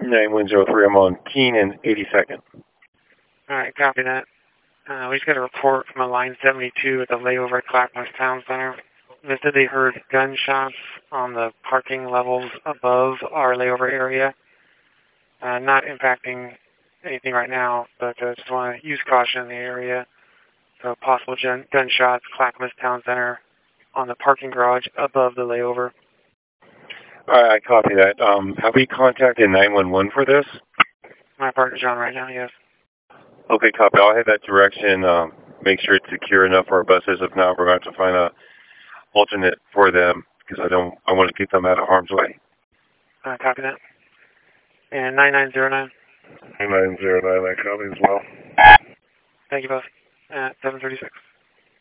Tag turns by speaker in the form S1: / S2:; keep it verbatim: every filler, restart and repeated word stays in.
S1: nine one zero three, I'm on Keene and eighty-second.
S2: Alright, copy that. Uh, we just got a report from a line seventy-two at the layover at Clackamas Town Center. They said they heard gunshots on the parking levels above our layover area. Uh, not impacting anything right now, but I uh, just want to use caution in the area. So possible gun gunshots, Clackamas Town Center, on the parking garage above the layover.
S1: All right, I copy that. Um, have we contacted nine one one for this?
S2: My partner's on right now, yes.
S1: Okay, copy. I'll head that direction. Um, make sure it's secure enough for our buses. If not, we're going to have to find a alternate for them because I don't. I want to keep them out of harm's way.
S2: Uh, copy that. And nine nine zero nine.
S1: nine nine zero nine, I copy as well.
S2: Thank you both. At seven thirty-six.